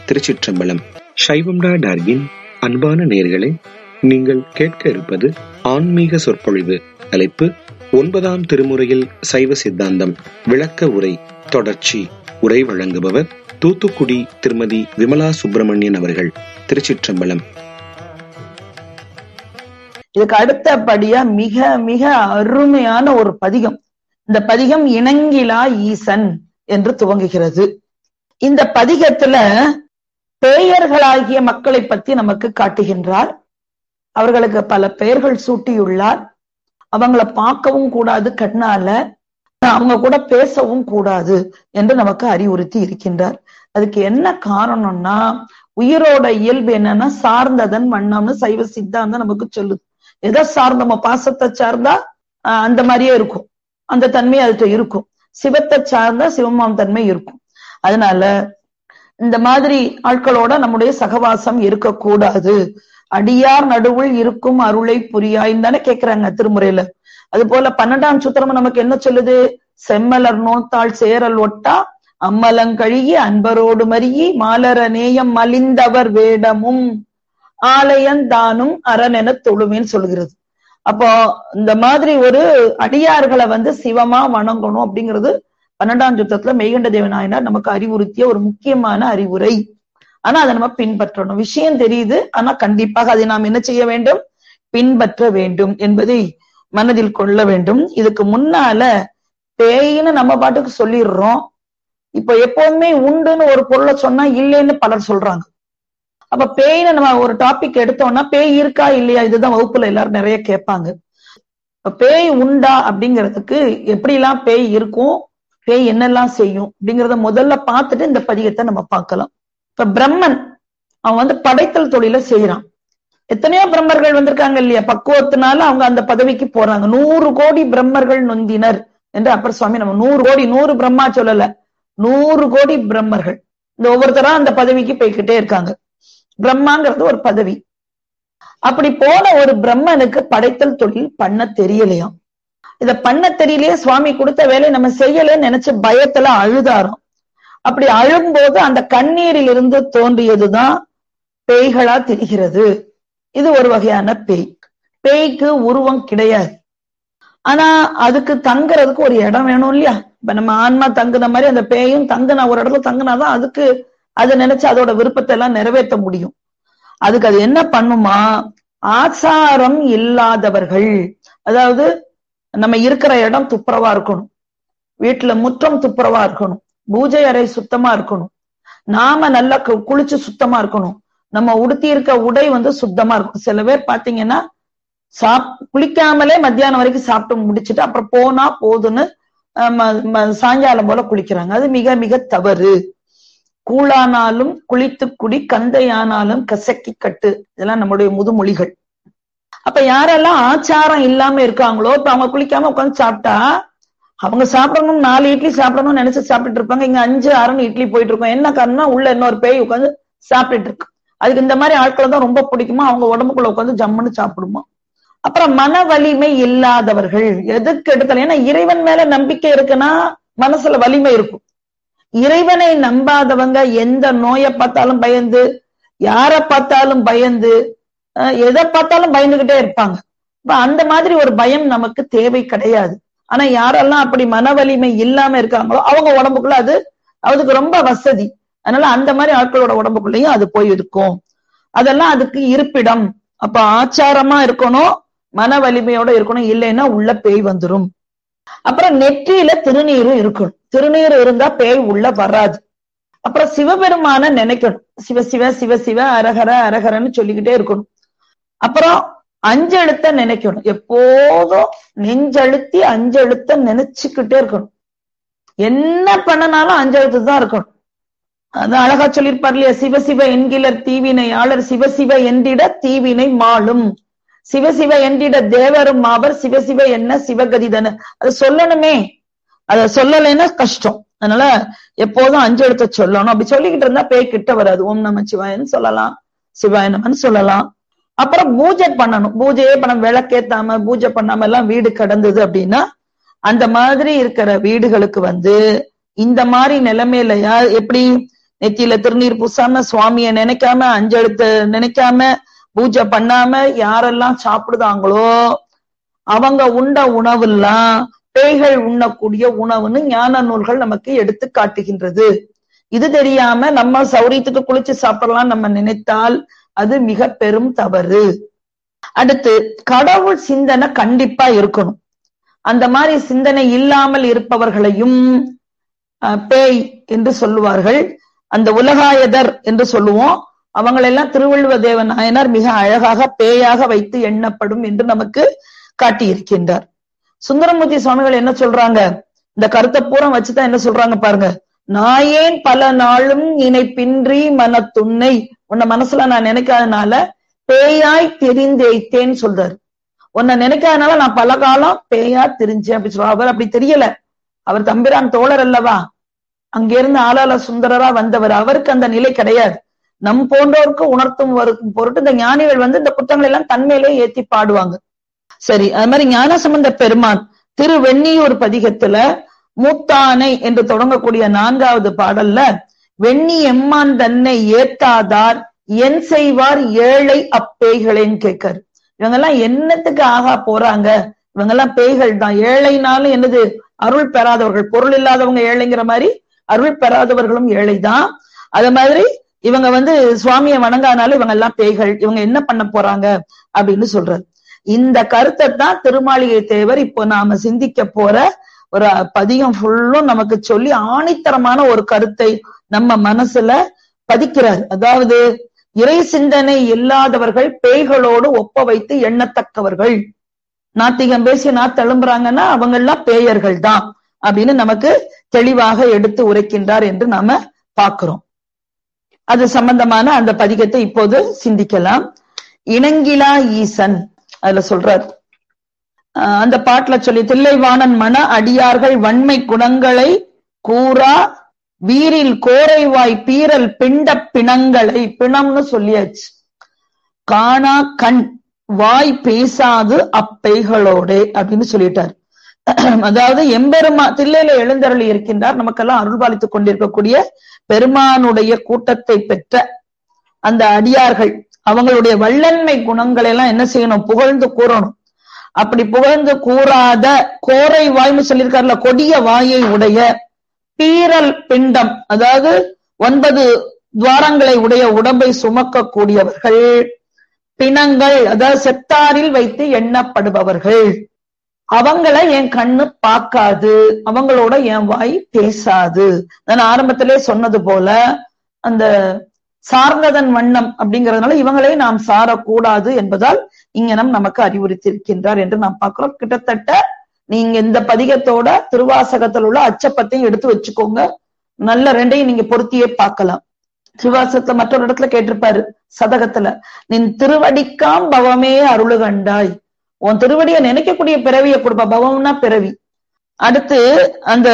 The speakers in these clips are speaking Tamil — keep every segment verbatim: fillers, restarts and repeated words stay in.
திருச்சிற்றம்பலம். சைவம்டா டார்கின் அன்பான நேயர்களே, நீங்கள் கேட்க இருப்பது ஆன்மீக சொற்பொழிவு. தலைப்பு ஒன்பதாம் திருமுறையில் சைவ சித்தாந்தம் விளக்க உரை தொடர்ச்சி. உரை வழங்குபவர் தூத்துக்குடி திருமதி விமலா சுப்பிரமணியன் அவர்கள். திருச்சிற்றம்பலம். இதுக்கு அடுத்தபடியா மிக மிக அருமையான ஒரு பதிகம். இந்த பதிகம் இணங்கிலா ஈசன் என்று துவங்குகிறது. இந்த பதிகத்துல பெயர்களாகிய மக்களை பத்தி நமக்கு காட்டுகின்றார். அவர்களுக்கு பல பெயர்கள் சூட்டியுள்ளார். அவங்களை பார்க்கவும் கூடாது கண்ணால, அவங்க கூட பேசவும் கூடாது என்று நமக்கு அறிவுறுத்தி இருக்கின்றார். அதுக்கு என்ன காரணம்னா, உயிரோட இயல்பு என்னன்னா சார்ந்ததன் வண்ணம்னு சைவ சித்தாந்தம் நமக்கு சொல்லுது. எதை சார்ந்தமோ, பாசத்தை சார்ந்தா அந்த மாதிரியே இருக்கும், அந்த தன்மை அதுகிட்ட இருக்கும். சிவத்தை சார்ந்தா சிவமாம் தன்மை இருக்கும். அதனால இந்த மாதிரி ஆட்களோட நம்முடைய சகவாசம் இருக்கக்கூடாது. அடியார் நடுவுள் இருக்கும் அருளை புரியாயின்னு தானே கேட்கிறாங்க திருமுறையில. அது போல பன்னெண்டாம் சூத்திரம் நமக்கு என்ன சொல்லுது? செம்மலர் நோத்தாள் சேரல் ஒட்டா அம்மலங்கழுகி அன்பரோடு மருகி மாலர நேயம் மலிந்தவர் வேடமும் ஆலயந்தானும் அரண் என தொழுவேன்னு சொல்லுகிறது. அப்போ இந்த மாதிரி ஒரு அடியார்களை வந்து சிவமா வணங்கணும் அப்படிங்கிறது பன்னெண்டாம் சூத்திரத்துல மெய்கண்ட தேவநாயனார் நமக்கு அறிவுறுத்திய ஒரு முக்கியமான அறிவுரை. ஆனா அதை நம்ம பின்பற்றணும். விஷயம் தெரியுது, ஆனா கண்டிப்பாக அதை நாம் என்ன செய்ய வேண்டும்? பின்பற்ற வேண்டும் என்பதை மனதில் கொள்ள வேண்டும். இதுக்கு முன்னால பேயின்னு நம்ம பாட்டுக்கு சொல்லிடுறோம். இப்ப எப்பவுமே உண்டுன்னு ஒரு பொருளை சொன்னா இல்லைன்னு பலர் சொல்றாங்க. அப்ப பேயின்னு நம்ம ஒரு டாபிக் எடுத்தோம்னா பேய் இருக்கா இல்லையா, இதுதான் வகுப்புல எல்லாரும் நிறைய கேட்பாங்க. பேய் உண்டா அப்படிங்கிறதுக்கு எப்படி எல்லாம் பேய் இருக்கும், பேய் என்னெல்லாம் செய்யும் அப்படிங்கிறத முதல்ல பார்த்துட்டு இந்த பதிகத்தை நம்ம பார்க்கலாம். இப்ப பிரம்மன் அவன் வந்து படைத்தல் தொழில செய்யறான். எத்தனையோ பிரம்மர்கள் வந்திருக்காங்க இல்லையா, பக்குவத்தினால அவங்க அந்த பதவிக்கு போறாங்க. நூறு கோடி பிரம்மர்கள் நொந்தினர் என்று அப்பர் சுவாமி நம்ம நூறு கோடி நூறு பிரம்மா சொல்லல, நூறு கோடி பிரம்மர்கள் இந்த ஒவ்வொருத்தரா அந்த பதவிக்கு போய்கிட்டே இருக்காங்க. பிரம்மாங்கிறது ஒரு பதவி. அப்படி போன ஒரு பிரம்மனுக்கு படைத்தல் தொழில் பண்ண தெரியலையாம். இத பண்ண தெரியலையே, சுவாமி கொடுத்த வேலையை நம்ம செய்யலன்னு நினைச்சு பயத்துல அழுதாரோம். அப்படி அழும்போது அந்த கண்ணீரில் இருந்து தோன்றியதுதான் பேய்களா தெரிகிறது. இது ஒரு வகையான பேய். பேய்க்கு உருவம் கிடையாது, ஆனா அதுக்கு தங்குறதுக்கு ஒரு இடம் வேணும் இல்லையா. இப்ப நம்ம ஆன்மா தங்குன மாதிரி அந்த பேயும் தங்குனா ஒரு இடத்துல தங்குனாதான் அதுக்கு அதை நினைச்சு அதோட விருப்பத்தை எல்லாம் நிறைவேற்ற முடியும். அதுக்கு அது என்ன பண்ணுமா, ஆச்சாரம் இல்லாதவர்கள், அதாவது நம்ம இருக்கிற இடம் துப்புரவா இருக்கணும், வீட்டுல முற்றம் துப்புரவா இருக்கணும், பூஜை அறை சுத்தமா இருக்கணும், நாம நல்லா குளிச்சு சுத்தமா இருக்கணும், நம்ம உடுத்தி இருக்க உடை வந்து சுத்தமா இருக்கும். சில பேர் பாத்தீங்கன்னா சாப் குளிக்காமலே மத்தியானம் வரைக்கும் சாப்பிட்டு முடிச்சுட்டு அப்புறம் போனா போதுன்னு சாயங்காலம் போல குளிக்கிறாங்க. அது மிக மிக தவறு. கூழானாலும் குளித்து குடி, கந்தையானாலும் கசக்கி கட்டு, இதெல்லாம் நம்முடைய முதுமொழிகள். அப்ப யாரெல்லாம் ஆச்சாரம் இல்லாம இருக்காங்களோ, இப்ப அவங்க குளிக்காம உட்காந்து சாப்பிட்டா அவங்க சாப்பிடணும், நாலு இட்லி சாப்பிடணும்னு நினைச்சு சாப்பிட்டுட்டு இருப்பாங்க. இங்க அஞ்சு ஆறுன்னு இட்லி போயிட்டு இருக்கோம். என்ன காரணம்னா உள்ள இன்னொரு பேய் உட்காந்து சாப்பிட்டுட்டு இருக்கு. அதுக்கு இந்த மாதிரி ஆட்களை தான் ரொம்ப பிடிக்குமா, அவங்க உடம்புக்குள்ள உட்காந்து ஜம்முன்னு சாப்பிடுமா. அப்புறம் மன வலிமை இல்லாதவர்கள், எதுக்கு எடுத்தாலும், ஏன்னா இறைவன் மேல நம்பிக்கை இருக்குன்னா மனசுல வலிமை இருக்கும். இறைவனை நம்பாதவங்க எந்த நோயை பார்த்தாலும் பயந்து, யாரை பார்த்தாலும் பயந்து, எதை பார்த்தாலும் பயந்துகிட்டே இருப்பாங்க. இப்ப அந்த மாதிரி ஒரு பயம் நமக்கு தேவை கிடையாது. ஆனா யாரெல்லாம் அப்படி மன வலிமை இல்லாம இருக்காங்களோ அவங்க உடம்புக்குள்ள அது அதுக்கு ரொம்ப வசதி. அதனால அந்த மாதிரி ஆட்களோட உடம்புக்குள்ளேயும் அது போய் இருக்கும். அதெல்லாம் அதுக்கு இருப்பிடம். அப்ப ஆச்சாரமா இருக்கணும், மன வலிமையோட இருக்கணும், இல்லைன்னா உள்ள பேய் வந்துரும். அப்புறம் நெற்றியில திருநீரும் இருக்கணும். திருநீர் இருந்தா பேய் உள்ள வராது. அப்புறம் சிவபெருமான நினைக்கணும், சிவ சிவ சிவ சிவ அரகர அரகரன்னு சொல்லிக்கிட்டே இருக்கணும். அப்புறம் அஞ்செழுத்த நினைக்கணும், எப்போதும் நெஞ்செழுத்தி அஞ்செழுத்த நினைச்சுக்கிட்டே இருக்கணும். என்ன பண்ணனாலும் அஞ்செழுத்து தான் இருக்கணும். அது அழகா சொல்லியிருப்பார் இல்லையா, சிவ சிவ என்கிலர் தீவினை ஆளர் சிவ சிவ என்றிட தீவினை மாளும், சிவ சிவ என்றிட தேவரும் மாவர் சிவ சிவ என்ன சிவகதிதன. அது சொல்லணுமே, அத சொல்லலைன்னா கஷ்டம். அதனால எப்போதும் அஞ்சு எழுத்த சொல்லணும். அப்படி சொல்லிக்கிட்டு இருந்தா பேய் கிட்ட வராது. ஓம் நம சிவாயன்னு சொல்லலாம், சிவாய நமன்னு சொல்லலாம். அப்புறம் பூஜை பண்ணணும். பூஜையே பண்ண விளக்கேத்தாம பூஜை பண்ணாம எல்லாம் வீடு கடந்தது அப்படின்னா அந்த மாதிரி இருக்கிற வீடுகளுக்கு வந்து இந்த மாதிரி நிலைமையில எப்படி நெத்தியில திருநீர் பூசாம, சுவாமிய நினைக்காம, அஞ்செழுத்து நினைக்காம, பூஜை பண்ணாம யாரெல்லாம் சாப்பிடுதாங்களோ அவங்க உண்ட உணவெல்லாம் பேய்கள் உண்ணக்கூடிய உணவுன்னு ஞான நூல்கள் நமக்கு எடுத்து காட்டுகின்றது. இது தெரியாம நம்ம சௌரியத்துக்கு குளிச்சு சாப்பிடலாம் நம்ம நினைத்தால் அது மிக பெரும் தவறு. அடுத்து, கடவுள் சிந்தனை கண்டிப்பா இருக்கணும். அந்த மாதிரி சிந்தனை இல்லாமல் இருப்பவர்களையும் பேய் என்று சொல்லுவார்கள். அந்த உலகாயதர் என்று சொல்லுவோம். அவங்களெல்லாம் திருவள்ளுவ தேவ நாயனார் மிக அழகாக பேயாக வைத்து எண்ணப்படும் என்று நமக்கு காட்டியிருக்கின்றார். சுந்தரமூர்த்தி சுவாமிகள் என்ன சொல்றாங்க, இந்த கருத்தை பூரம் வச்சுதான் என்ன சொல்றாங்க பாருங்க. நாயேன் பல நாளும் நினைப்பின்றி மனத்துன்னை, உன்னை மனசுல நான் நினைக்காதனால பேயாய் தெரிந்தேன் சொல்றாரு. உன்னை நினைக்காதனால நான் பல காலம் பேயா தெரிஞ்சேன் அப்படி சொல்ற. அவர் அப்படி தெரியல, அவர் தம்பிரான் தோழர் அல்லவா, அங்கிருந்து ஆளாள சுந்தரரா வந்தவர். அவருக்கு அந்த நிலை கிடையாது. நம் போன்றோருக்கு உணர்த்தும் பொருட்டு இந்த ஞானிகள் வந்து இந்த புத்தகங்கள் எல்லாம் தன்மையிலே ஏத்தி பாடுவாங்க. சரி, அது மாதிரி ஞானசம்பந்த பெருமான் திருவெண்ணியூர் பதிகத்துல மூத்தானை என்று தொடங்கக்கூடிய நான்காவது பாடல்ல வெண்ணி எம்மான் தன்னை ஏத்தாதார் என் செய்வார் ஏழை அப்பேய்களேன்னு கேட்காரு. இவங்க எல்லாம் என்னத்துக்கு ஆகா போறாங்க, இவங்க எல்லாம் பேய்கள் தான். ஏழைனாலும் என்னது, அருள் பெறாதவர்கள், பொருள் இல்லாதவங்க ஏழைங்கிற மாதிரி அருள் பெறாதவர்களும் ஏழைதான். அது மாதிரி இவங்க வந்து சுவாமியை வணங்காதனாலும் இவங்க எல்லாம் பேய்கள், இவங்க என்ன பண்ண போறாங்க அப்படின்னு சொல்றாரு. இந்த கருத்தை தான் திருமாளிகை தேவர் இப்போ நாம சிந்திக்க போற ஒரு பதிகம் ஃபுல்லும் நமக்கு சொல்லி ஆணித்தரமான ஒரு கருத்தை நம்ம மனசுல பதிக்கிறார். அதாவது இறை சிந்தனை இல்லாதவர்கள் பேய்களோடு ஒப்ப வைத்து எண்ணத்தக்கவர்கள். நாத்திகம் பேசி நாத்து எழும்புறாங்கன்னா அவங்க எல்லாம் பேயர்கள் தான் அப்படின்னு நமக்கு தெளிவாக எடுத்து உரைக்கின்றார் என்று நாம பார்க்கிறோம். அது சம்பந்தமான அந்த பதிகத்தை இப்போது சிந்திக்கலாம். இணங்கிலா ஈசன் அதுல சொல்றார். அந்த பாட்டுல சொல்லி, தில்லைவாணன் மன அடியார்கள் வன்மை குணங்களை கூறா வீரில் கோரைவாய் பீரல் பிண்ட பிணங்களை, பிணம்னு சொல்லியாச்சு, காணா கண் வாய் பேசாது அப்பைகளோடு அப்படின்னு சொல்லிட்டார். அதாவது எம்பெருமா தில்லையில எழுந்தருளி இருக்கின்றார், நமக்கெல்லாம் அருள்பாலித்துக் கொண்டிருக்கக்கூடிய பெருமானுடைய கூட்டத்தை பெற்ற அந்த அடியார்கள் அவங்களுடைய வல்லன்மை குணங்களை எல்லாம் என்ன செய்யணும், புகழ்ந்து கூறணும். அப்படி புகழ்ந்து கூறாத கோரை வாய்னு சொல்லியிருக்காருல, கொடிய வாயை உடைய பீரல் பிண்டம், அதாவது ஒன்பது துவாரங்களை உடைய உடம்பை சுமக்க கூடியவர்கள், பிணங்கள் அதாவது செத்தாரில் வைத்து எண்ணப்படுபவர்கள், அவங்கள என் கண்ணு பார்க்காது, அவங்களோட என் வாய் பேசாது. நான் ஆரம்பத்திலே சொன்னது போல அந்த சார்ந்ததன் வண்ணம் அப்படிங்கறதுனால இவங்களே நாம் சாரக்கூடாது என்பதால் இங்கனம் நமக்கு அறிவுறுத்தியிருக்கின்றார் என்று நாம் பார்க்கிறோம். கிட்டத்தட்ட நீங்க இந்த பதிகத்தோட திருவாசகத்தில் உள்ள அச்சப்பத்தையும் எடுத்து வச்சுக்கோங்க. நல்ல ரெண்டையும் நீங்க பொருத்தியே பார்க்கலாம். திருவாசகத்துல மற்றொரு இடத்துல கேட்டிருப்பாரு சதகத்துல, நின் திருவடிக்காம் பவமே அருளு கண்டாய், உன் திருவடியை நினைக்கக்கூடிய பிறவியை கொடுப்பா, பவம்னா பிறவி. அடுத்து அந்த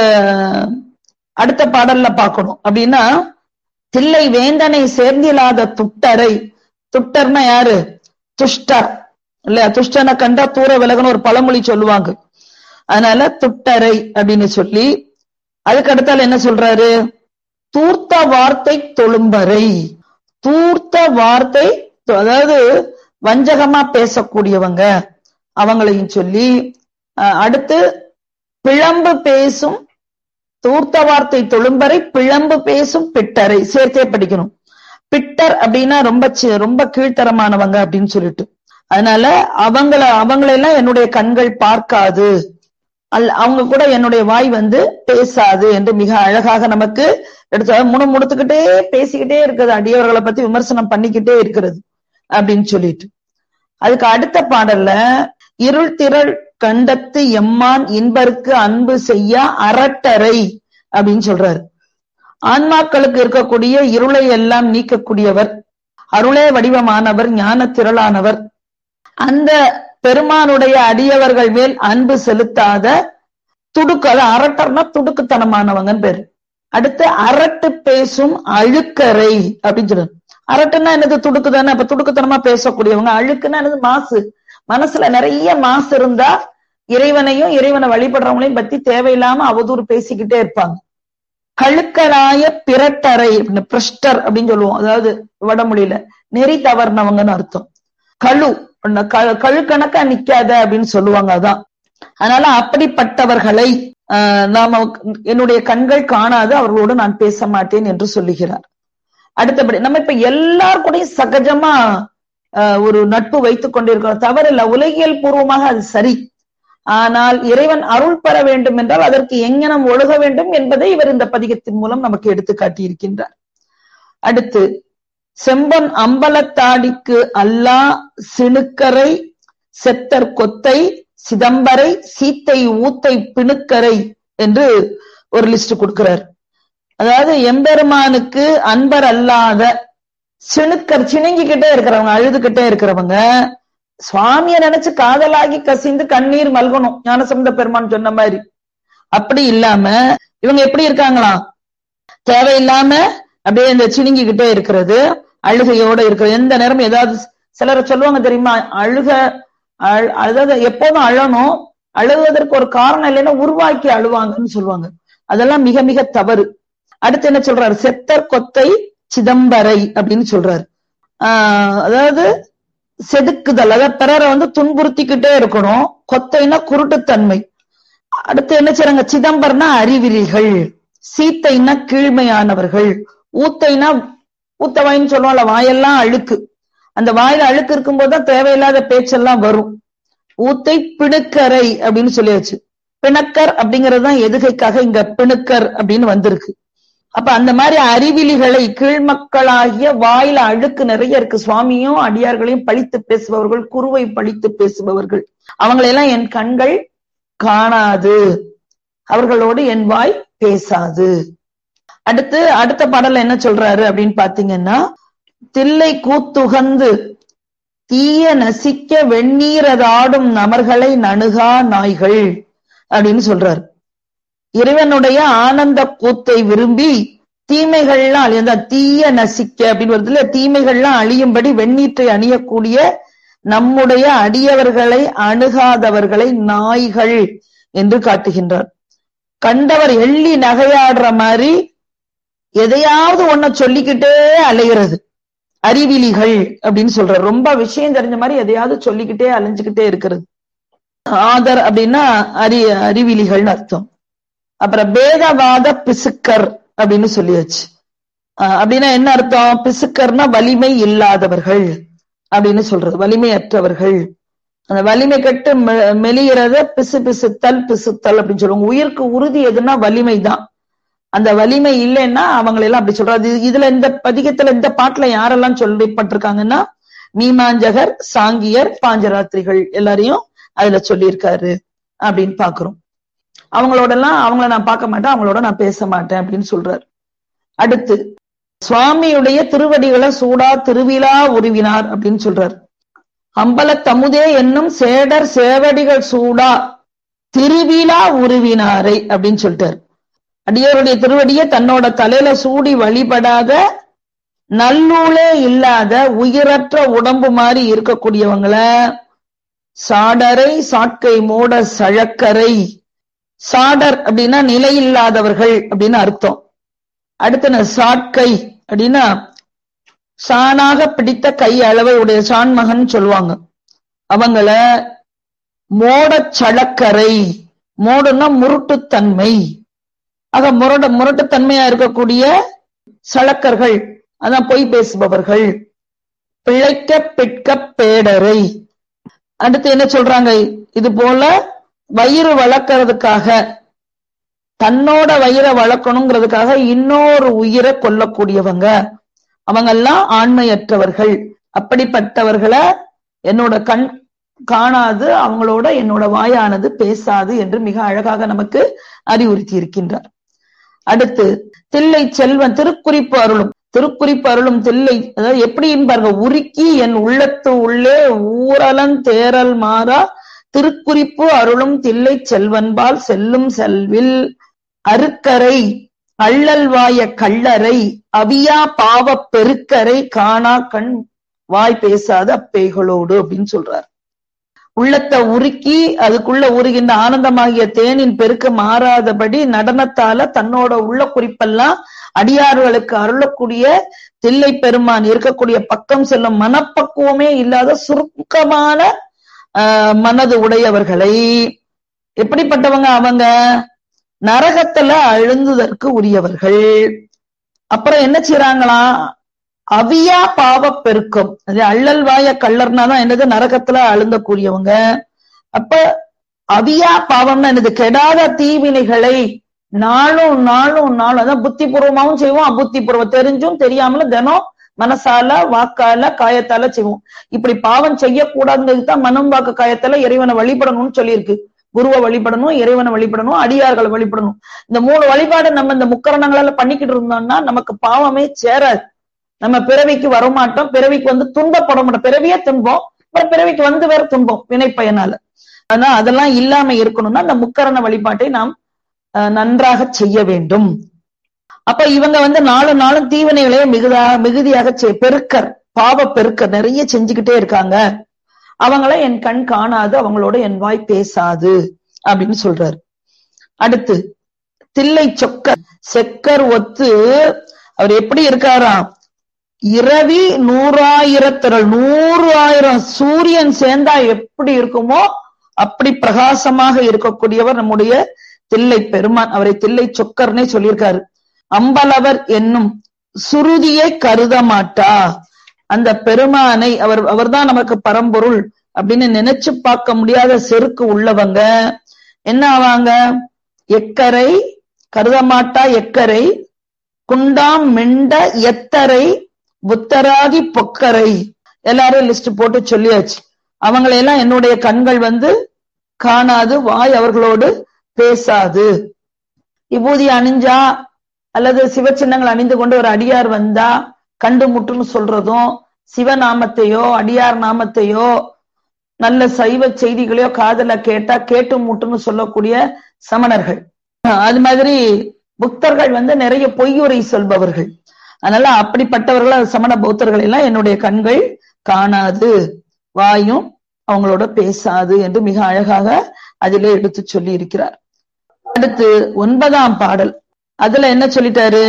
அடுத்த பாடல்ல பார்க்கணும் அப்படின்னா, தில்லை வேந்தனை சேர்ந்தில்லாத துட்டரை, துட்டர்னா யாரு, துஷ்டர் இல்லையா, துஷ்டனை கண்டா தூர விலகன்னு ஒரு பழமொழி சொல்லுவாங்க. அதனால துட்டரை அப்படின்னு சொல்லி அதுக்கு அடுத்தால என்ன சொல்றாரு, தூர்த்த வார்த்தை தொழும்பரை, தூர்த்த வார்த்தை அதாவது வஞ்சகமா பேசக்கூடியவங்க அவங்களையும் சொல்லி, அடுத்து பிழம்பு பேசும் தூர்த்த வார்த்தை தொழும்பரை பிழம்பு பேசும் பிட்டரை சேர்த்தே படிக்கணும். பிட்டர் அப்படின்னா ரொம்ப ரொம்ப கீழ்த்தரமானவங்க அப்படின்னு சொல்லிட்டு, அதனால அவங்கள அவங்களெல்லாம் என்னுடைய கண்கள் பார்க்காது, அல் அவங்க கூட என்னுடைய வாய் வந்து பேசாது என்று மிக அழகாக நமக்கு எடுத்து முணு முடுத்துக்கிட்டே பேசிக்கிட்டே இருக்கிறது, அடியவர்களை பத்தி விமர்சனம் பண்ணிக்கிட்டே இருக்கிறது அப்படின்னு சொல்லிட்டு. அதுக்கு அடுத்த பாடல்ல இருள் திரள் கண்டத்து எம்மான் இன்பருக்கு அன்பு செய்ய அரட்டரை அப்படின்னு சொல்றாரு. ஆன்மாக்களுக்கு இருக்கக்கூடிய இருளை எல்லாம் நீக்கக்கூடியவர், அருளே வடிவமானவர், ஞான திரளானவர். அந்த பெருமானுடைய அடியவர்கள் மேல் அன்பு செலுத்தாத துடுக்கு, அது அரட்டர்னா துடுக்குத்தனமானவங்கன்னு பேரு. அடுத்து அரட்டு பேசும் அழுக்கரை அப்படின்னு சொல்றாரு. அரட்டுன்னா என்னது, துடுக்கு தானே, அப்ப துடுக்குத்தனமா பேசக்கூடியவங்க. அழுக்குன்னா என்னது, மாசு. மனசுல நிறைய மாசு இருந்தா இறைவனையும் இறைவனை வழிபடுறவங்களையும் பத்தி தேவையில்லாம அவதூறு பேசிக்கிட்டே இருப்பாங்க. கழுக்கராய பிரட்டரை பிரஸ்டர் அப்படின்னு சொல்லுவோம். அதாவது வடமொழியில நெறி தவறினவங்கன்னு அர்த்தம். கழு கழுக்கணக்கா நிக்காத அப்படின்னு சொல்லுவாங்க. அதான் அதனால அப்படிப்பட்டவர்களை ஆஹ் நாம என்னுடைய கண்கள் காணாது, அவர்களோடு நான் பேச மாட்டேன் என்று சொல்லுகிறார். அடுத்தபடி நம்ம இப்ப எல்லார் கூடயும் சகஜமா ஒரு நட்பு வைத்துக் கொண்டிருக்கிறோம், தவறில்ல, உலகியல் பூர்வமாக அது சரி. ஆனால் இறைவன் அருள் பெற வேண்டும் என்றால் அதற்கு எங்கனம் ஒழுக வேண்டும் என்பதை இவர் இந்த பதிகத்தின் மூலம் நமக்கு எடுத்து காட்டியிருக்கின்றார். அடுத்து செம்பொன் அம்பலத்தாடிக்கு அல்லா சிணுக்கரை செத்தர் கொத்தை சிதம்பரை சீத்தை ஊத்தை பிணுக்கரை என்று ஒரு லிஸ்ட் கொடுக்கிறார். அதாவது எம்பெருமானுக்கு அன்பர் அல்லாத சிணுக்கர், சிணுங்கிக்கிட்டே இருக்கிறவங்க, அழுதுகிட்டே இருக்கிறவங்க, சுவாமிய நினைச்சு காதலாகி கசிந்து கண்ணீர் மல்கணும், ஞானசம்பந்த பெருமான் சொன்ன மாதிரி. அப்படி இல்லாம இவங்க எப்படி இருக்காங்களாம், தேவையில்லாம அப்படியே இந்த சிணுங்கிக்கிட்டே இருக்கிறது, அழுகையோட இருக்கிறது. எந்த நேரம் ஏதாவது சிலரை சொல்லுவாங்க தெரியுமா, அழுக அதாவது எப்போதும் அழணும், அழுவதற்கு ஒரு காரணம் இல்லைன்னா உருவாக்கி அழுவாங்கன்னு சொல்லுவாங்க. அதெல்லாம் மிக மிக தவறு. அடுத்து என்ன சொல்றாரு, செத்தர் கொத்தை சிதம்பரை அப்படின்னு சொல்றாரு. ஆஹ் அதாவது செதுக்குதல், அதாவது பிறரை வந்து துன்புறுத்திக்கிட்டே இருக்கணும். கொத்தைனா குருட்டுத்தன்மை. அடுத்து என்ன செய்றாங்க, சிதம்பரம்னா அறிவிலிகள், சீத்தைனா கீழ்மையானவர்கள், ஊத்தைனா ஊத்தவாயின்னு சொல்லுவாங்கல்ல, வாயெல்லாம் அழுக்கு. அந்த வாயில அழுக்கு இருக்கும் போதுதான் தேவையில்லாத பேச்செல்லாம் வரும். ஊத்தை பிணுக்கரை அப்படின்னு சொல்லியாச்சு. பிணக்கர் அப்படிங்கறதுதான் எதுகைக்காக இங்க பிணுக்கர் அப்படின்னு வந்திருக்கு. அப்ப அந்த மாதிரி அறிவிலிகளை, கீழ்மக்களாகிய வாயில அழுக்கு நிறைய இருக்கு, சுவாமியும் அடியார்களையும் பழித்து பேசுபவர்கள், குருவை பழித்து பேசுபவர்கள், அவங்களையெல்லாம் என் கண்கள் காணாது, அவர்களோடு என் வாய் பேசாது. அடுத்து அடுத்த பாடல்ல என்ன சொல்றாரு அப்படின்னு பாத்தீங்கன்னா, தில்லை கூத்துகந்து தீய நசிக்க வெந்நீரதாடும் நமர்களை நணுகா நாய்கள் அப்படின்னு சொல்றாரு. இறைவனுடைய ஆனந்த கூத்தை விரும்பி தீமைகள்லாம் அழிய, தீய நசிக்க அப்படின்னு வருதுல, தீமைகள்லாம் அழியும்படி வெந்நீற்றை அணியக்கூடிய நம்முடைய அடியவர்களை அணுகாதவர்களை நாய்கள் என்று காட்டுகின்றார். கண்டவர் எள்ளி நகையாடுற மாதிரி எதையாவது ஒன்ன சொல்லிக்கிட்டே அலைகிறது, அறிவிலிகள் அப்படின்னு சொல்றாரு. ரொம்ப விஷயம் தெரிஞ்ச மாதிரி எதையாவது சொல்லிக்கிட்டே அலைஞ்சுக்கிட்டே இருக்கிறது. ஆதர் அப்படின்னா அறி அறிவிலிகள்னு அர்த்தம். அப்புறம் பேதவாத பிசுக்கர் அப்படின்னு சொல்லியாச்சு. அப்படின்னா என்ன அர்த்தம், பிசுக்கர்னா வலிமை இல்லாதவர்கள் அப்படின்னு சொல்றது, வலிமையற்றவர்கள். அந்த வலிமை கட்டு மெலிகிறத பிசு பிசுத்தல் பிசுத்தல் அப்படின்னு சொல்லுவாங்க. உயிருக்கு உறுதி எதுன்னா வலிமை தான். அந்த வலிமை இல்லைன்னா அவங்களெல்லாம் அப்படி சொல்றாரு. இதுல இந்த பதிகத்துல இந்த பாட்டுல யாரெல்லாம் சொல்லப்பட்டிருக்காங்கன்னா, மீமாஞ்சகர், சாங்கியர், பாஞ்சராத்திரிகள் எல்லாரையும் அதுல சொல்லியிருக்காரு அப்படின்னு பாக்குறோம். அவங்களோட எல்லாம் அவங்கள நான் பார்க்க மாட்டேன், அவங்களோட நான் பேச மாட்டேன் அப்படின்னு சொல்றாரு. அடுத்து சுவாமியுடைய திருவடிகளை சூடா திருவிழா உருவினார் அப்படின்னு சொல்றாரு. அம்பல தமுதே என்னும் சேடர் சேவடிகள் சூடா திருவிழா உருவினாரை அப்படின்னு சொல்லிட்டாரு. அடியோருடைய திருவடியை தன்னோட தலையில சூடி வழிபடாத, நல்லூளே இல்லாத உயிரற்ற உடம்பு மாதிரி இருக்கக்கூடியவங்களை சாடரை சாட்கை மூட சழக்கரை, சாடர் அப்படின்னா நிலையில்லாதவர்கள் அப்படின்னு அர்த்தம். அடுத்த சாட்கை அப்படின்னா சாணாக பிடித்த கை அளவை உடைய சான்மகன் சொல்லுவாங்க. அவங்கள மோட சழக்கரை, மோடுன்னா முருட்டுத்தன்மை, ஆக முரட முரட்டுத்தன்மையா இருக்கக்கூடிய சழக்கர்கள், அதான் பொய் பேசுபவர்கள். பிழைக்க பிட்க பேடரை. அடுத்து என்ன சொல்றாங்க, இது போல வயிறு வளர்க்கறதுக்காக, தன்னோட வயிறை வளர்க்கணுங்கிறதுக்காக இன்னொரு உயிரை கொல்லக்கூடியவங்க, அவங்கெல்லாம் ஆண்மையற்றவர்கள். அப்படிப்பட்டவர்களை என்னோட கண் காணாது, அவங்களோட என்னோட வாயானது பேசாது என்று மிக அழகாக நமக்கு அறிவுறுத்தி இருக்கின்றார். அடுத்து தில்லை செல்வன் திருக்குறிப்பு அருளும், திருக்குறிப்பு அருளும் தில்லை, அதாவது எப்படின்னு பாருங்க, உருக்கி என் உள்ளத்து உள்ளே ஊரலன் தேரல் மாறா திருக்குறிப்பு அருளும் தில்லை செல்வன்பால் செல்லும் செல்வில் அருக்கரை அள்ளல்வாய கள்ளரை அவியா பாவ பெருக்கரை காணா கண் வாய் பேசாத அப்பேய்களோடு அப்படின்னு சொல்றார். உள்ளத்தை உருக்கி அதுக்குள்ள உருகின்ற ஆனந்தமாகிய தேனின் பெருக்க மாறாதபடி நடனத்தால தன்னோட உள்ள குறிப்பெல்லாம் அடியார்களுக்கு அருளக்கூடிய தில்லை பெருமான் இருக்கக்கூடிய பக்கம் செல்லும் மனப்பக்குவமே இல்லாத சுருக்கமான ஆஹ் மனது உடையவர்களை, எப்படிப்பட்டவங்க அவங்க, நரகத்துல அழுந்துதற்கு உரியவர்கள். அப்புறம் என்ன செய்யறாங்களா, அவியா பாவ பெருக்கம், அது அள்ளல் வாய கள்ளர்னாதான் என்னது, நரகத்துல அழுந்தக்கூடியவங்க. அப்ப அவியா பாவம்னா என்னது, கெடாத தீவினைகளை நாளும் நாளும் நாளும், அதான் புத்தி பூர்வமாவும் செய்வோம், அபுத்தி பூர்வம் தெரிஞ்சும் தெரியாமலும் தினம் மனசால வாக்கால காயத்தால செய்வோம். இப்படி பாவம் செய்யக்கூடாதுதான் மனம் வாக்கு காயத்தால இறைவனை வழிபடணும்னு சொல்லியிருக்கு. குருவை வழிபடணும், இறைவனை வழிபடணும், அடியார்களை வழிபடணும். இந்த மூணு வழிபாடு நம்ம இந்த முக்கரணங்களால பண்ணிக்கிட்டு இருந்தோம்னா நமக்கு பாவமே சேராது. நம்ம பிறவிக்கு வரமாட்டோம், பிறவிக்கு வந்து துன்பப்பட மாட்டோம். பிறவியே துன்பம், அப்புறம் பிறவிக்கு வந்து வேற துன்பம் வினை பயனால. ஆனா அதெல்லாம் இல்லாம இருக்கணும்னா இந்த முக்கரண வழிபாட்டை நாம் நன்றாக செய்ய வேண்டும். அப்ப இவங்க வந்து நாலு நாளும் தீவினைகளே மிகுதா மிகுதியாக பெருக்கர், பாவ பெருக்கர் நிறைய செஞ்சுக்கிட்டே இருக்காங்க. அவங்கள என் கண் காணாது, அவங்களோட என் வாய் பேசாது அப்படின்னு சொல்றாரு. அடுத்து தில்லை சொக்கர், செக்கர் ஒத்து அவர் எப்படி இருக்காராம், இரவி நூறாயிரத்திரள், நூறு ஆயிரம் சூரியன் சேர்ந்தா எப்படி இருக்குமோ அப்படி பிரகாசமாக இருக்கக்கூடியவர் நம்முடைய தில்லை பெருமான். அவரை தில்லை சொக்கர்னே சொல்லியிருக்காரு. அம்பலவர் என்னும் சுருதியை கருத மாட்டா, அந்த பெருமானை அவர் அவர்தான் நமக்கு பரம்பொருள் அப்படின்னு நினைச்சு பார்க்க முடியாத செருக்கு உள்ளவங்க என்ன ஆவாங்க, எக்கரை கருத மாட்டா, எக்கரை குண்டாம் மெண்ட எத்தரை புத்தராதி பொக்கரை, எல்லாரும் லிஸ்ட் போட்டு சொல்லியாச்சு. அவங்களையெல்லாம் என்னுடைய கண்கள் வந்து காணாது, வாய் அவர்களோடு பேசாது. விபூதி அணிஞ்சா அல்லது சிவச்சின்னங்கள் அணிந்து கொண்டு ஒரு அடியார் வந்தா கண்டு முட்டுன்னு சொல்றதும், சிவநாமத்தையோ அடியார் நாமத்தையோ நல்ல சைவ செய்திகளையோ காதல கேட்டா கேட்டு முட்டுன்னு சொல்லக்கூடிய சமணர்கள். அது மாதிரி புத்தர்கள் வந்து நிறைய பொய்யுரை சொல்பவர்கள். அதனால அப்படிப்பட்டவர்கள் சமண பௌத்தர்கள் எல்லாம் என்னுடைய கண்கள் காணாது, வாயும் அவங்களோட பேசாது என்று மிக அழகாக அதிலே எடுத்து சொல்லி இருக்கிறார். அடுத்து ஒன்பதாம் பாடல், அதுல என்ன சொல்லிட்டாரு,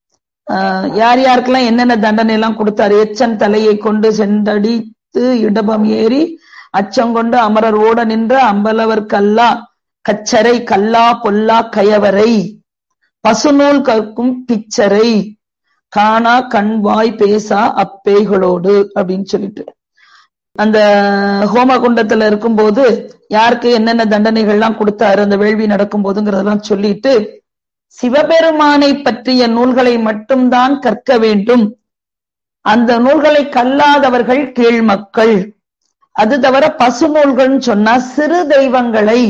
ஆஹ் யார் யாருக்கெல்லாம் என்னென்ன தண்டனை எல்லாம் கொடுத்தாரு. எச்சன் தலையை கொண்டு சென்றடித்து இடபம் ஏறி அச்சங்கொண்டு அமரர் ஓட நின்ற அம்பலவர் கல்லா கச்சரை கல்லா பொல்லா கயவரை பசுநூல் கற்கும் பிச்சரை காணா கண் வாய் பேசா அப்பேய்களோடு அப்படின்னு சொல்லிட்டு அந்த ஹோமகுண்டத்துல இருக்கும்போது யாருக்கு என்னென்ன தண்டனைகள்லாம் கொடுத்தாரு அந்த வேள்வி நடக்கும் போதுங்கிறதெல்லாம் சொல்லிட்டு, சிவபெருமானை பற்றிய நூல்களை மட்டும்தான் கற்க வேண்டும், அந்த நூல்களை கல்லாதவர்கள் கீழ் மக்கள். அது தவிர பசு நூல்கள்னு சொன்னா சிறு தெய்வங்களை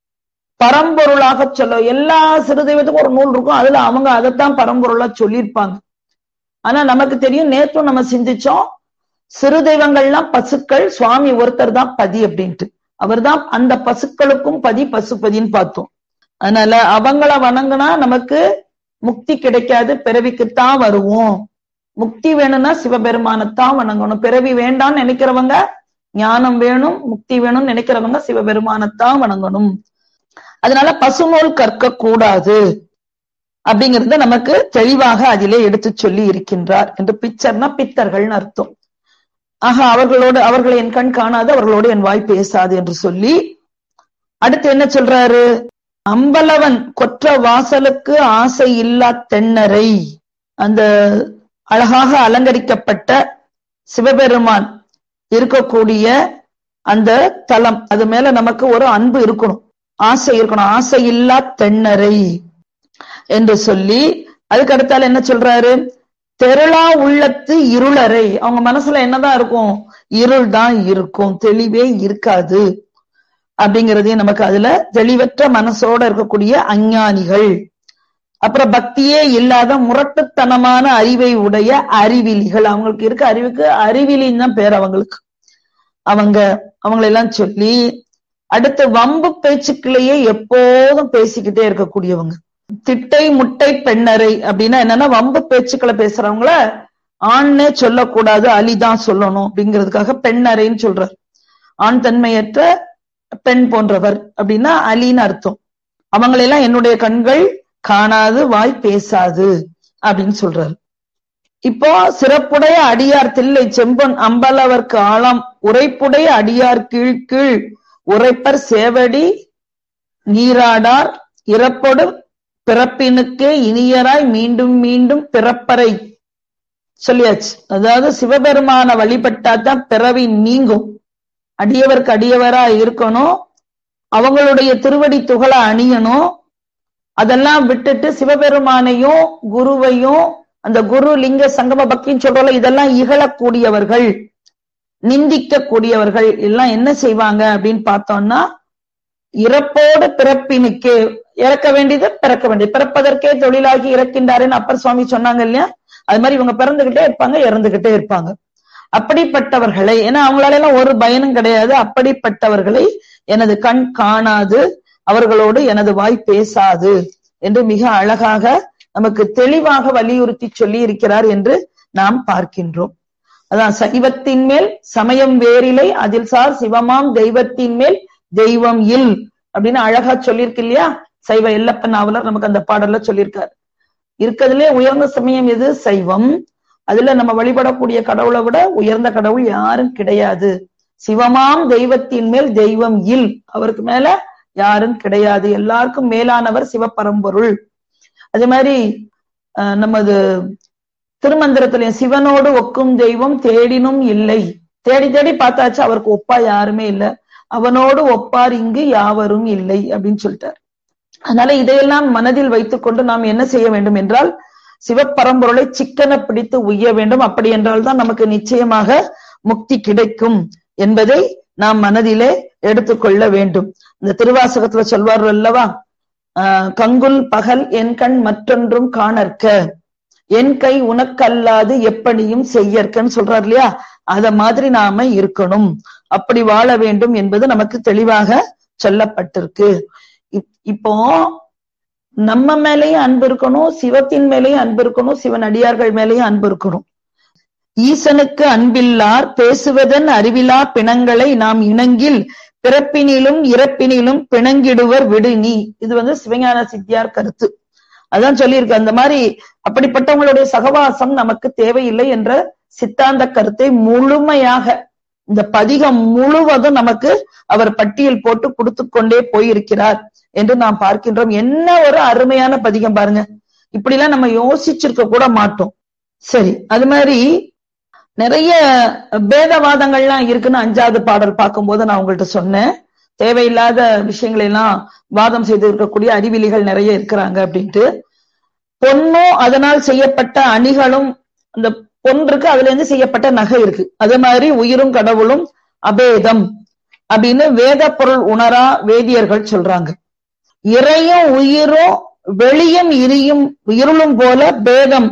பரம்பொருளாக சொல்ல, எல்லா சிறு தெய்வத்துக்கும் ஒரு நூல் இருக்கும், அதுல அவங்க அதைத்தான் பரம்பொருளா சொல்லியிருப்பாங்க. ஆனா நமக்கு தெரியும், நேற்றும் நம்ம சிந்திச்சோம், சிறு தெய்வங்கள்லாம் பசுக்கள், சுவாமி ஒருத்தர் தான் பதி அப்படின்ட்டு, அவர் தான் அந்த பசுக்களுக்கும் பதி, பசுபதின்னு பார்த்தோம். அதனால அவங்கள வணங்கினா நமக்கு முக்தி கிடைக்காது, பிறவிக்குத்தான் வருவோம். முக்தி வேணும்னா சிவபெருமானத்தான் வணங்கணும். பிறவி வேண்டாம்னு நினைக்கிறவங்க, ஞானம் வேணும் முக்தி வேணும்னு நினைக்கிறவங்க சிவபெருமானத்தான் வணங்கணும். அதனால பசுநூல் கற்க கூடாது அப்படிங்கறத நமக்கு தெளிவாக அதிலே எடுத்து சொல்லி இருக்கின்றார். என்று பிச்சர்னா பித்தர்கள்னு அர்த்தம். ஆக அவர்களோடு அவர்களை என் கண் காணாது, அவர்களோடு என் வாய் பேசாது என்று சொல்லி அடுத்து என்ன சொல்றாரு, அம்பலவன் கொற்ற வாசலுக்கு ஆசை இல்லா தென்னரை, அந்த அழகாக அலங்கரிக்கப்பட்ட சிவபெருமான் இருக்கக்கூடிய அந்த தலம், அது மேல நமக்கு ஒரு அன்பு இருக்கணும், ஆசை இருக்கணும். ஆசை இல்லா தென்னரை என்று சொல்லி அதுக்கு அடுத்தால என்ன சொல்றாரு, தெருளா உள்ளத்து இருளறை, அவங்க மனசுல என்னதான் இருக்கும், இருள் தான் இருக்கும், தெளிவே இருக்காது அப்படிங்கிறதையும் நமக்கு அதுல தெளிவற்ற மனசோட இருக்கக்கூடிய அஞ்ஞானிகள். அப்புறம் பக்தியே இல்லாத முரட்டுத்தனமான அறிவை உடைய அறிவிலிகள், அவங்களுக்கு இருக்க அறிவுக்கு அறிவிலின்னு தான் பேர் அவங்களுக்கு. அவங்க அவங்களெல்லாம் சொல்லி அடுத்து வம்பு பேச்சுக்களையே எப்போதும் பேசிக்கிட்டே இருக்கக்கூடியவங்க. திட்டை முட்டை பெண்ணரை அப்படின்னா என்னன்னா, வம்பு பேச்சுக்களை பேசுறவங்கள ஆண்னே சொல்லக்கூடாது, அலிதான் சொல்லணும் அப்படிங்கிறதுக்காக பெண்ணறைன்னு சொல்றாரு. ஆண் தன்மையற்ற பெண் போன்றவர் அப்படின்னா அலின்னு அர்த்தம். அவங்களெல்லாம் என்னுடைய கண்கள் காணாது வாய் பேசாது அப்படின்னு சொல்றாரு. இப்போ சிறப்புடைய அடியார் தில்லை செம்பொன் அம்பலவர்க்கு ஆளாம் உரைப்புடைய அடியார் கீழ் கீழ் உரைப்பர் சேவடி நீராடார் இறப்பொடு பிறப்பினுக்கே இனியராய் மீண்டும் மீண்டும் பிறப்பரை சொல்லியாச்சு. அதாவது சிவபெருமான வழிபட்டாதான் பிறவி நீங்கும். அடியவருக்கு அடியவரா இருக்கணும், அவங்களுடைய திருவடி துகள அணியணும். அதெல்லாம் விட்டுட்டு சிவபெருமானையும் குருவையும் அந்த குரு லிங்க சங்கம பக்தின்னு சொல்றோம்ல, இதெல்லாம் இகழக்கூடியவர்கள், நிந்திக்க கூடியவர்கள் எல்லாம் என்ன செய்வாங்க அப்படின்னு பார்த்தோம்னா, இறப்போடு பிறப்பினுக்கே, இறக்க வேண்டியது பிறக்க வேண்டியது, பிறப்பதற்கே தொழிலாகி இறக்கின்றாருன்னு அப்பர் சுவாமி சொன்னாங்க இல்லையா, அது மாதிரி இவங்க பிறந்துகிட்டே இருப்பாங்க, இறந்துகிட்டே இருப்பாங்க. அப்படிப்பட்டவர்களை, ஏன்னா அவங்களால எல்லாம் ஒரு பயனும் கிடையாது, அப்படிப்பட்டவர்களை எனது கண் காணாது, அவர்களோடு எனது வாய் பேசாது என்று மிக அழகாக நமக்கு தெளிவாக வலியுறுத்தி சொல்லி இருக்கிறார் என்று நாம் பார்க்கின்றோம். அதான் சைவத்தின் மேல் சமயம் வேறிலை அதில் சார் சிவமாம் தெய்வத்தின் மேல் தெய்வம் இல் அப்படின்னு அழகா சொல்லியிருக்கு இல்லையா. சைவ எல்லப்ப நாவலர் நமக்கு அந்த பாடல்ல சொல்லியிருக்காரு. இருக்கிறதுலே உயர்ந்த சமயம் எது? சைவம். அதுல நம்ம வழிபடக்கூடிய கடவுளை விட உயர்ந்த கடவுள் யாரும் கிடையாது. சிவமாம் தெய்வத்தின் மேல் தெய்வம் இல், அவருக்கு மேல யாரும் கிடையாது, எல்லாருக்கும் மேலானவர் சிவபரம்பொருள். அதே மாதிரி அஹ் நமது திருமந்திரத்திலே சிவனோடு ஒக்கும் தெய்வம் தேடினும் இல்லை, தேடி தேடி பார்த்தாச்சு அவருக்கு ஒப்பா யாருமே இல்லை, அவனோடு ஒப்பார் இங்கு யாவரும் இல்லை அப்படின்னு சொல்லிட்டார். அதனால இதையெல்லாம் மனதில் வைத்துக் கொண்டு நாம் என்ன செய்ய வேண்டும் என்றால் சிவபரம்பொருளை சிக்கன பிடித்து உய்ய வேண்டும். அப்படி என்றால் தான் நமக்கு நிச்சயமாக முக்தி கிடைக்கும் என்பதை நாம் மனதிலே எடுத்துக்கொள்ள வேண்டும். இந்த திருவாசகத்துல சொல்வார்கள் அல்லவா, ஆஹ் கங்குல் பகல் என் கண் மற்றொன்றும் காணற்க, என் கை உனக்கல்லாது எப்படியும் செய்யற்கன்னு சொல்றார் இல்லையா. அத மாதிரி நாம இருக்கணும், அப்படி வாழ வேண்டும் என்பது நமக்கு தெளிவாக சொல்லப்பட்டிருக்கு. இப்போ நம்ம மேலேயும் அன்பு இருக்கணும், சிவத்தின் மேலேயும் அன்பு இருக்கணும், சிவன் அடியார்கள் மேலேயும் அன்பு இருக்கணும். ஈசனுக்கு அன்பில்லார் பேசுவதன் அறிவிலா பிணங்களை நாம் இணங்கில் பிறப்பினிலும் இறப்பினிலும் பிணங்கிடுவர் விடுநீ. இது வந்து சிவஞான சித்தியார் கருத்து. அதான் சொல்லியிருக்கு. அந்த மாதிரி அப்படிப்பட்டவங்களுடைய சகவாசம் நமக்கு தேவையில்லை என்ற சித்தாந்த கருத்தை முழுமையாக இந்த பதிகம் முழுவதும் நமக்கு அவர் பட்டியல் போட்டு கொடுத்து கொண்டே போயிருக்கிறார் என்று நாம் பார்க்கின்றோம். என்ன ஒரு அருமையான பதிகம் பாருங்க. இப்படிலாம் நம்ம யோசிச்சிருக்க கூட மாட்டோம். சரி, அது மாதிரி நிறைய பேதவாதங்கள்லாம் இருக்குன்னு அஞ்சாவது பாடல் பார்க்கும்போது நான் உங்கள்கிட்ட சொன்னேன். தேவையில்லாத விஷயங்களை எல்லாம் வாதம் செய்து இருக்கக்கூடிய அறிவிலிகள் நிறைய இருக்கிறாங்க அப்படின்ட்டு. பொண்ணும் அதனால் செய்யப்பட்ட அணிகளும், அந்த பொன் இருக்கு, அதுல இருந்து செய்யப்பட்ட நகை இருக்கு. அதே மாதிரி உயிரும் கடவுளும் அபேதம் அப்படின்னு வேத பொருள் உணரா வேதியர்கள் சொல்றாங்க. இறையும் உயிரும் வெளியும் இரியும் இருளும் போல பேதம்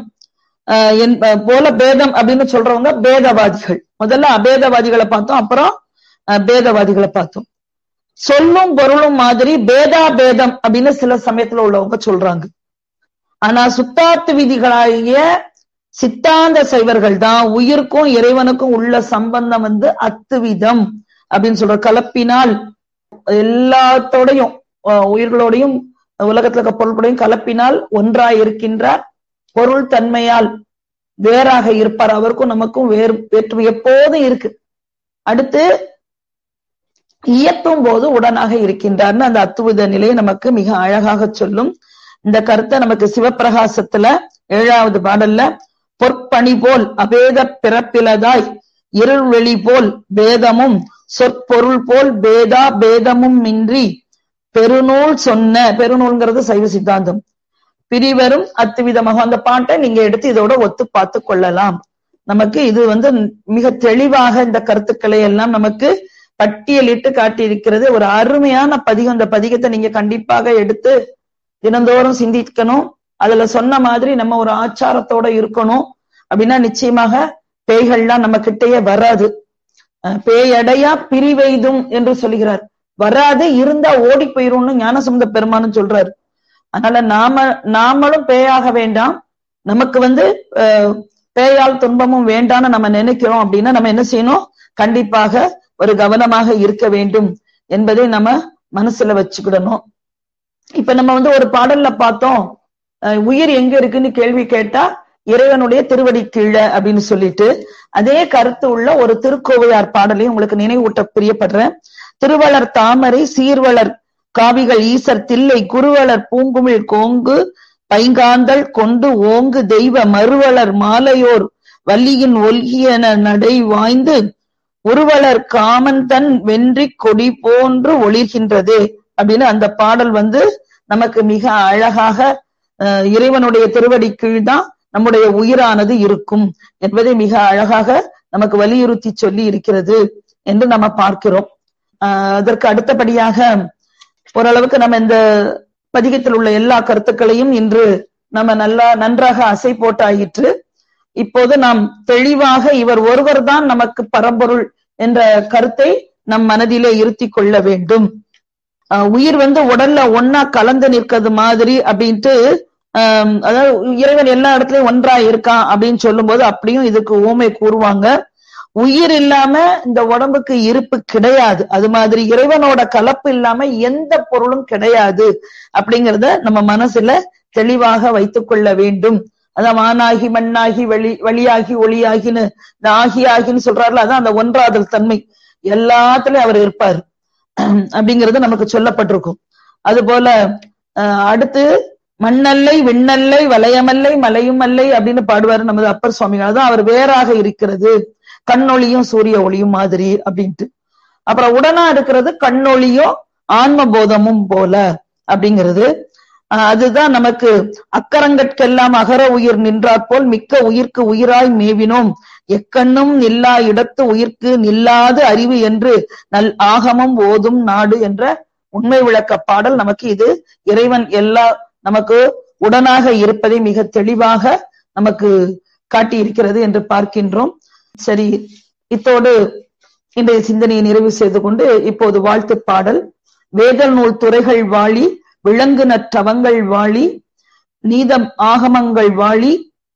ஆஹ் போல பேதம் அப்படின்னு சொல்றவங்க பேதவாதிகள். முதல்ல அபேதவாதிகளை பார்த்தோம், அப்புறம் பேதவாதிகளை பார்த்தோம். சொல்லும் பொருளும் மாதிரி பேதா பேதம் அப்படின்னு சில சமயத்துல உள்ளவங்க சொல்றாங்க. ஆனா சுத்தார்த்த விதிகளாகிய சித்தாந்த சைவர்கள் தான் உயிருக்கும் இறைவனுக்கும் உள்ள சம்பந்தம் வந்து அத்துவிதம் அப்படின்னு சொல்ற, கலப்பினால் எல்லாத்தோடையும் உயிர்களோடையும் உலகத்துல இருக்க பொருள்களையும் கலப்பினால் ஒன்றாய் இருக்கின்றார், பொருள் தன்மையால் வேறாக இருப்பார், அவருக்கும் நமக்கும் வேறு வேற்றுமை எப்போதும் இருக்கு. அடுத்து இயற்றும் போது உடனாக இருக்கின்றார்னு அந்த அத்துவித நிலையை நமக்கு மிக அழகாக சொல்லும். இந்த கருத்தை நமக்கு சிவப்பிரகாசத்துல ஏழாவது பாடல்ல பொற்பணி போல் அபேத பிறப்பிலதாய் இருள் வெளி போல் பேதமும் சொற்பொருள் போல் பேதா பேதமும் இன்றி பெருநூல் சொன்ன, பெருநூல்ங்கிறது சைவ சித்தாந்தம், பிரிவரும் அத்துவிதமாக. அந்த பாட்டை நீங்க எடுத்து இதோட ஒத்து பார்த்து கொள்ளலாம். நமக்கு இது வந்து மிக தெளிவாக இந்த கருத்துக்களை எல்லாம் நமக்கு பட்டியலிட்டு காட்டியிருக்கிறது. ஒரு அருமையான பதிகம். இந்த பதிகத்தை நீங்க கண்டிப்பாக எடுத்து தினந்தோறும் சிந்திக்கணும். அதுல சொன்ன மாதிரி நம்ம ஒரு ஆச்சாரத்தோட இருக்கணும். அப்படின்னா நிச்சயமாக பேய்கள்லாம் நம்ம கிட்டேயே வராது. பேயடையா பிரிவெய்தும் என்று சொல்லுகிறார். வராது, இருந்தா ஓடி போயிரும்னு ஞானசம்பந்த பெருமானும் சொல்றாரு. அதனால நாம நாமளும் பேயாக வேண்டாம், நமக்கு வந்து பேயால் துன்பமும் வேண்டாம்னு நம்ம நினைக்கிறோம் அப்படின்னா நம்ம என்ன செய்யணும், கண்டிப்பாக ஒரு கவனமாக இருக்க வேண்டும் என்பதை நம்ம மனசுல வச்சுக்கிடணும். இப்ப நம்ம வந்து ஒரு பாடல்ல பார்த்தோம், உயிர் எங்க இருக்குன்னு கேள்வி கேட்டா இறைவனுடைய திருவடி கீழே அப்படின்னு சொல்லிட்டு, அதே கருத்து உள்ள ஒரு திருக்கோவையார் பாடலையும் உங்களுக்கு நினைவூட்ட பிரியப்படுறேன். திருவளர் தாமரை சீர்வளர் காவிகள் ஈசர் தில்லை குருவளர் பூங்குமிழ் கோங்கு பைங்காந்தள் கொண்டு ஓங்கு தெய்வ மறுவளர் மாலையோர் வள்ளியின் ஒல்கியன நடை வாய்ந்து உருவளர் காமன் தன் வென்றி கொடி போன்று ஒளிர்கின்றது அப்படின்னு அந்த பாடல் வந்து நமக்கு மிக அழகாக அஹ் இறைவனுடைய திருவடி கீழ்தான் நம்முடைய உயிரானது இருக்கும் என்பதை மிக அழகாக நமக்கு வலியுறுத்தி சொல்லி இருக்கிறது என்று நம்ம பார்க்கிறோம். ஆஹ் அதற்கு அடுத்தபடியாக ஓரளவுக்கு நம்ம இந்த பதிகத்தில் உள்ள எல்லா கருத்துக்களையும் இன்று நம்ம நல்லா நன்றாக அசை போட்டாயிற்று. இப்போது நாம் தெளிவாக இவர் ஒருவர் தான் நமக்கு பரம்பொருள் என்ற கருத்தை நம் மனதிலே இருத்தி கொள்ள வேண்டும். ஆஹ் உயிர் வந்து உடல்ல ஒன்னா கலந்து நிற்கிறது மாதிரி அப்படின்ட்டு ஆஹ் அதாவது இறைவன் எல்லா இடத்துலயும் ஒன்றா இருக்கான் அப்படின்னு சொல்லும் போது அப்படியும் இதுக்கு ஊமை கூறுவாங்க. உயிர் இல்லாம இந்த உடம்புக்கு இருப்பு கிடையாது, அது மாதிரி இறைவனோட கலப்பு இல்லாம எந்த பொருளும் கிடையாது அப்படிங்கிறத நம்ம மனசுல தெளிவாக வைத்துக் கொள்ள வேண்டும். அதான் வானாகி மண்ணாகி வெளி வழியாகி ஒளியாகின்னு இந்த ஆகி ஆகின்னு சொல்றாருல, அதான் அந்த ஒன்றாதல் தன்மை எல்லாத்துலயும் அவர் இருப்பார் அப்படிங்கிறது நமக்கு சொல்லப்பட்டிருக்கும். அது போல அஹ் அடுத்து மண்ணல்லை விண்ணல்லை வளையமல்லை மலையும் அல்லை அப்படின்னு பாடுவாரு நமது அப்பர் சுவாமிகள். அதான் அவர் வேறாக இருக்கிறது, கண்ணொளியும் சூரிய ஒளியும் மாதிரி அப்படின்ட்டு. அப்புறம் உடனா இருக்கிறது கண்ணொளியும் ஆன்ம போதமும் போல அப்படிங்கிறது. அஹ் அதுதான் நமக்கு அக்கரங்கட்கெல்லாம் அகர உயிர் நின்றாற் போல் மிக்க உயிர்க்கு உயிராய் மேவினோம் எக்கண்ணும் நில்லா இடத்து உயிர்க்கு நில்லாது அறிவு என்று நல் ஆகமம் ஓதும் நாடு என்ற உண்மை விளக்க பாடல் நமக்கு இது இறைவன் எல்லா நமக்கு உடனாக இருப்பதை மிக தெளிவாக நமக்கு காட்டி இருக்கிறது என்று பார்க்கின்றோம். சரி, இத்தோடு இன்றைய சிந்தனையை நிறைவு செய்து கொண்டு இப்போது வாழ்த்து பாடல். வேதல் நூல் துறைகள் வாழி விலங்கு நற்றவங்கள் வாழி நீதம் ஆகமங்கள் வாழி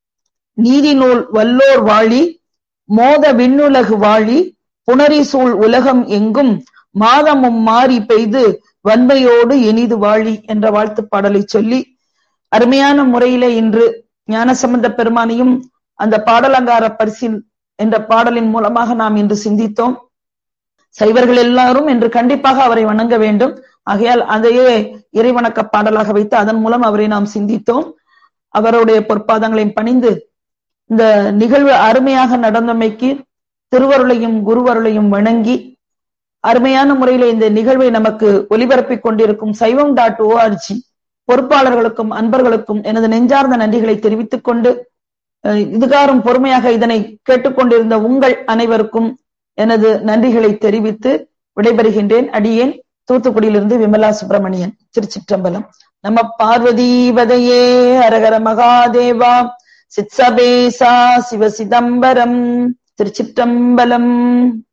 நீதி நூல் வல்லோர் வாழி மோத விண்ணுலகு வாழி புணரி சூழ் உலகம் எங்கும் மாதமும் மாறி பெய்து வன்மையோடு இனிது வாழி என்ற வாழ்த்து பாடலை சொல்லி அருமையான முறையிலே இன்று ஞானசம்பந்த பெருமானையும் அந்த பாடலங்கார பரிசில் என்ற பாடலின் மூலமாக நாம் இன்று சிந்தித்தோம். சைவர்கள் எல்லாரும் இன்று கண்டிப்பாக அவரை வணங்க வேண்டும். ஆகையால் அதையே இறைவணக்க பாடலாக வைத்து அதன் மூலம் அவரை நாம் சிந்தித்தோம். அவருடைய பொற்பாதங்களையும் பணிந்து இந்த நிகழ்வு அருமையாக நடந்தமைக்கு திருவருளையும் குருவருளையும் வணங்கி அருமையான முறையில இந்த நிகழ்வை நமக்கு ஒலிபரப்பிக் கொண்டிருக்கும் சைவம் டாட் ஓஆர்ஜி பொறுப்பாளர்களுக்கும் அன்பர்களுக்கும் எனது நெஞ்சார்ந்த நன்றிகளை தெரிவித்துக் கொண்டு இதுகாரும் பொறுமையாக இதனை கேட்டுக்கொண்டிருந்த உங்கள் அனைவருக்கும் எனது நன்றிகளை தெரிவித்து விடைபெறுகின்றேன். அடியேன் தூத்துக்குடியிலிருந்து விமலா சுப்பிரமணியன். திருச்சிற்றம்பலம். நம பார்வதீபதையே ஹரஹர மகாதேவா சித்சபேசா சிவ சிதம்பரம். திருச்சிற்றம்பலம்.